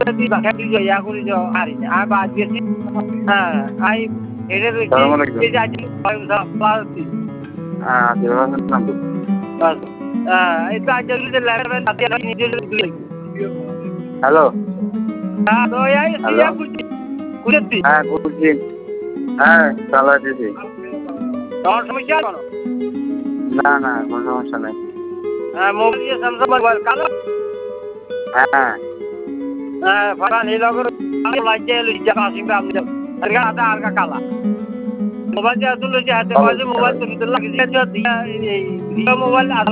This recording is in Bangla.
তুই বাকি তুই ইয়া করি যাও আরি আর বাদ গেছি হ্যাঁ আই এটা দেখি যে আজ পাওয়াতি এটা আজ যদি লেভেল তাতে নিজে হ্যালো হ্যাঁ তো এই সিয়া কুড়ি হ্যাঁ বলছি হ্যাঁ চালাতেছি তোমার সমস্যা কেন না না কোনো সমস্যা নেই হ্যাঁ মোবাইল স্যামসাং মোবাইল কালো হ্যাঁ হ্যাঁ ফাটা নীল করে লাইজে লিজা আসিং আপনি আরগা আটা আরগা কালা মোবাইল যে আসলে যে হাতে বাজে মোবাইল তো ভিতর লাগে যে মোবাইল